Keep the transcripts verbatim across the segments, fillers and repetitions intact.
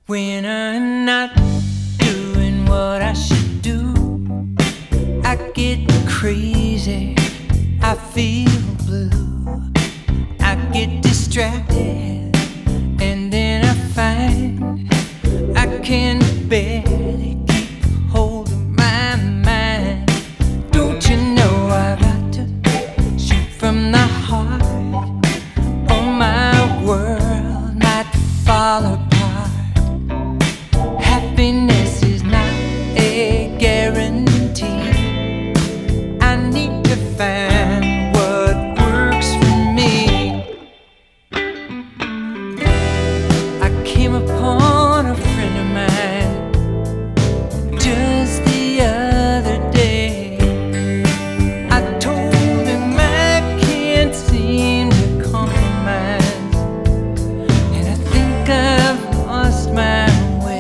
When I'm not doing what I should do, I get crazy, I feel blue, I get distracted, and then I find I can barely keep hold of my mind. Don't you know I've got to shoot from the heart, or my world might fall apart. Happiness is not a guarantee. I need to find what works for me. I came upon a friend of mine just the other day. I told him I can't seem to compromise, and I think I've lost my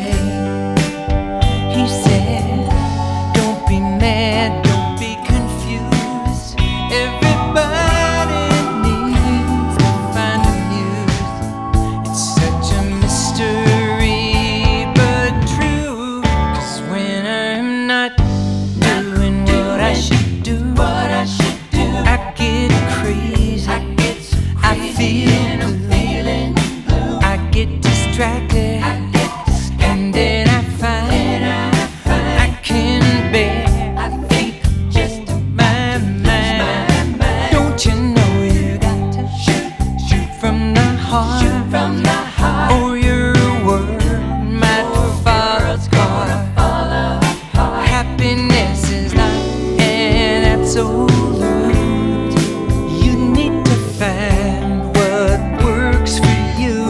distracted, and then I find I can bear, I think just my mind. Don't you know you got to shoot, shoot from the heart, shoot from the heart, or your world might fall apart. Happiness is not an absolute. You need to find what works for you.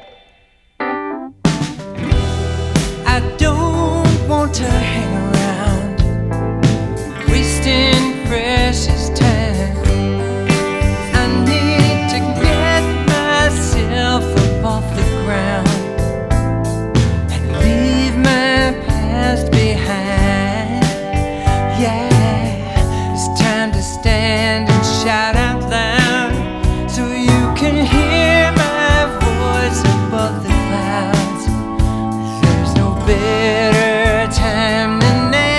I don't want to hang around wasting precious time. I need to get myself up off the ground and leave my past behind. Yeah, it's time to stand and shout out loud so you can hear my voice above the clouds. There's no better time than now.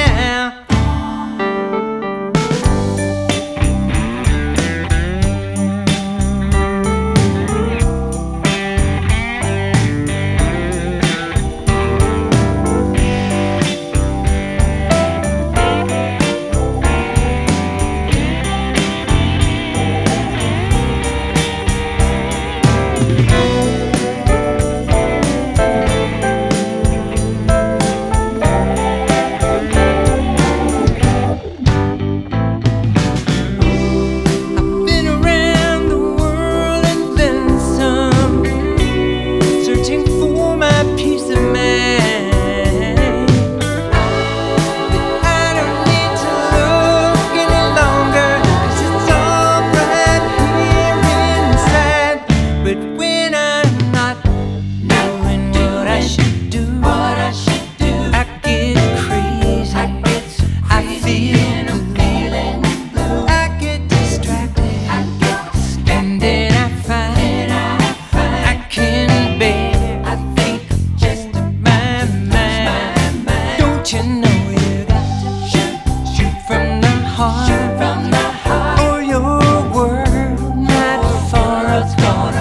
You know you got to shoot, shoot from the heart, shoot from the heart, or your world might fall apart.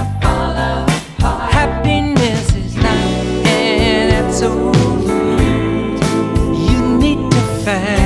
Happiness is not an absolute. You need to find